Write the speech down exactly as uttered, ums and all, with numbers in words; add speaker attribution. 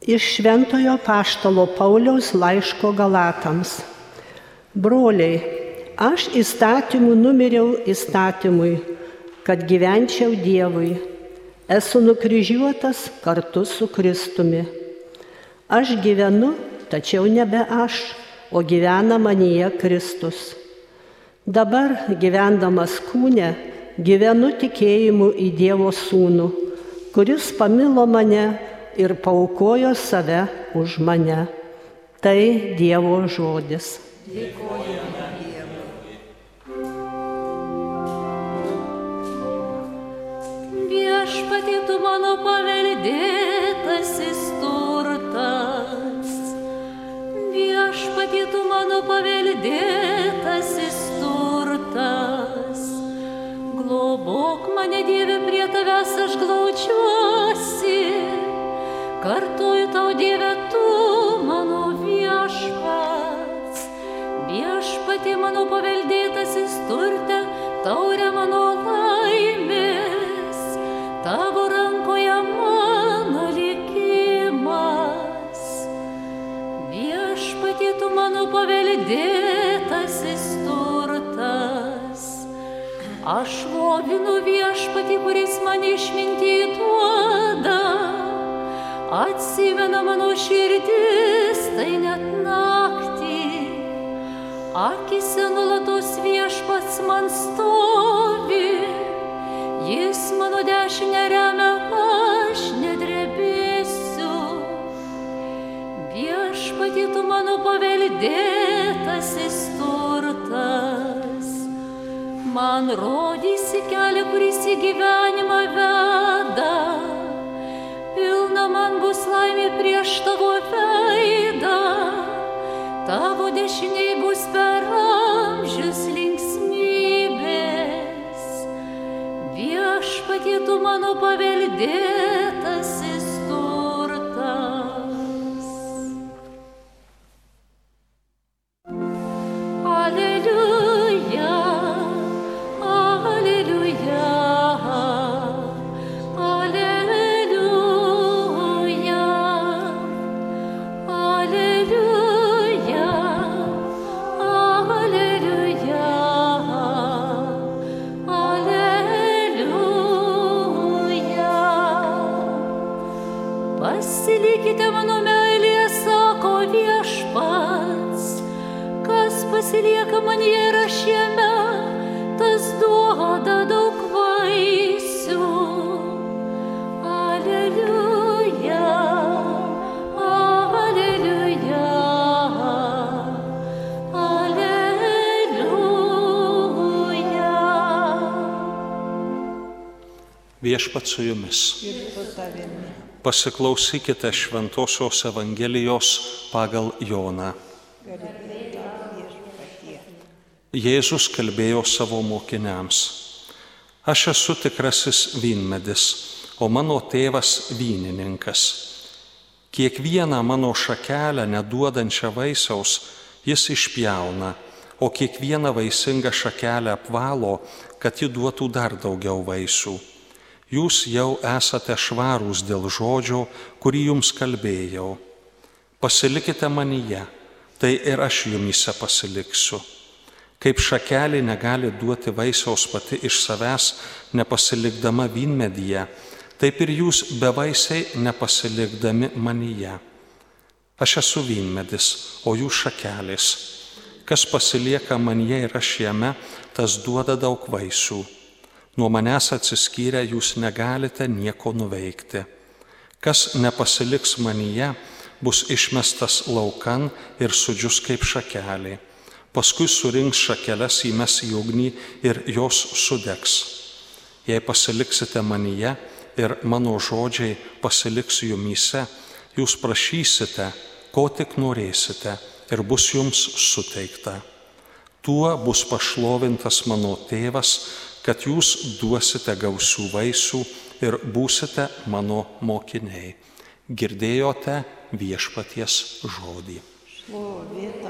Speaker 1: Iš Šventojo Apaštalo Pauliaus laiško Galatams. Broliai, aš įstatymu numiriau įstatymui, kad gyvenčiau Dievui. Esu nukryžiuotas kartu su Kristumi. Aš gyvenu, tačiau nebe aš, o gyvena manyje Kristus. Dabar gyvendamas kūne, gyvenu tikėjimu į Dievo Sūnų, kuris pamilo mane ir paaukojo save už mane. Tai Dievo žodis.
Speaker 2: Dėkojame Dievui. Viešpatie, tu mano paveldėtasis turtas. Viešpatie, tu mano paveldėtasis turtas. Globok mane, Dieve, prie tavęs aš glaudžiuosi. Kartuoju tau, Dieve, tu mano viešpats. Viešpatie, mano paveldėtasis turte, taurė mano laimės. Tavo rankoje mano likimas. Viešpatie, tu mano paveldėtasis turtas. Aš šlovinu Viešpatį, kuris man išmintį duoda. Atsimena mano širdis, tai net naktį. Akise nuolatos Viešpats man stovi. Jis mano dešinę remia, aš nedrebėsiu. Viešpatie, tu mano paveldėtasis turtas. Man rodysi kelią, kuris į gyvenimą veda. Pilna man bus laimė prieš tavo veidą. Tavo dešiniai bus per amžius linksmybės. Viešpatie, tu mano paveldėtasis turtas. Aleliuja, aleliuja. Pasilikite mano meilėje, sako Viešpats. Kas pasilieka manyje ir aš jame, tas duoda daug vaisių. Aleliuja, aleliuja, aleliuja.
Speaker 3: Viešpats su jumis. Pasiklausykite Šventosios Evangelijos pagal Joną. Jėzus kalbėjo savo mokiniams: Aš esu tikrasis vynmedis, o mano tėvas vynininkas. Kiekvieną mano šakelę neduodančią vaisiaus jis išpjauna, o kiekvieną vaisingą šakelę apvalo, kad ji duotų dar daugiau vaisių. Jūs jau esate švarūs dėl žodžio, kurį jums kalbėjau. Pasilikite manyje, tai ir aš jumyse pasiliksiu. Kaip šakelė negali duoti vaisiaus pati iš savęs, nepasilikdama vynmedyje, taip ir jūs bevaisiai nepasilikdami manyje. Aš esu vynmedis, o jūs šakelės. Kas pasilieka manyje ir aš jame, tas duoda daug vaisių. Nuo manęs atsiskyrę jūs negalite nieko nuveikti. Kas nepasiliks manyje, bus išmestas laukan ir sudžius kaip šakelė. Paskui surinks šakeles, įmes į ugnį ir jos sudegs. Jei pasiliksite manyje ir mano žodžiai pasiliks jumyse, jūs prašysite, ko tik norėsite, ir bus jums suteikta. Tuo bus pašlovintas mano tėvas, kad jūs duosite gausių vaisių ir būsite mano mokiniai. Girdėjote Viešpaties žodį.
Speaker 1: Šlovė